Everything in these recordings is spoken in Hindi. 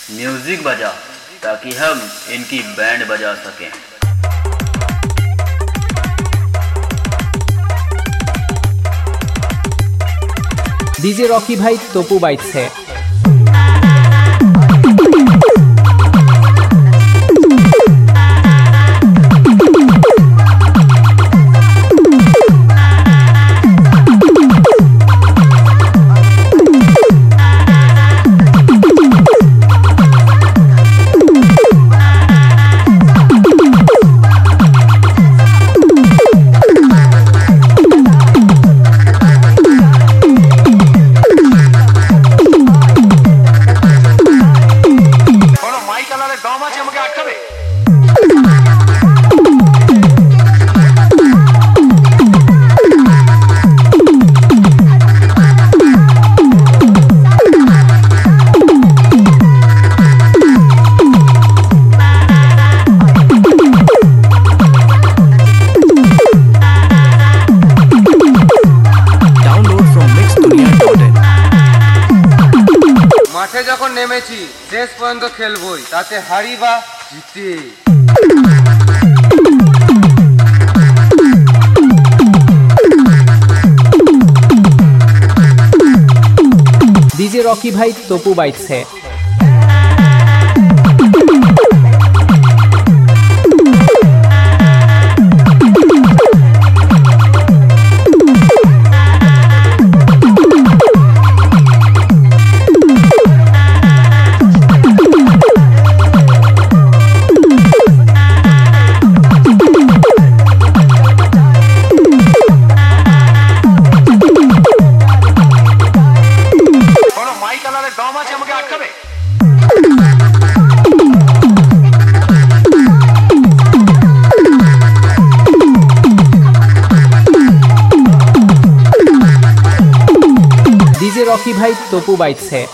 म्यूजिक बजा ताकि हम इनकी बैंड बजा सकें। डीजे रॉकी भाई तोपू बाइट्स है। মাঠে যখন নেমেছি শেষ পর্যন্ত খেলবই, তাতে হারি বা জিতে। डीजे रॉकी भाई तोपू बाइट्स है। डीजे रॉकी भाई तोपू बाइट्स है।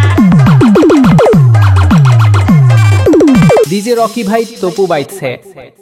डीजे रॉकी भाई तोपू बाइट्स है।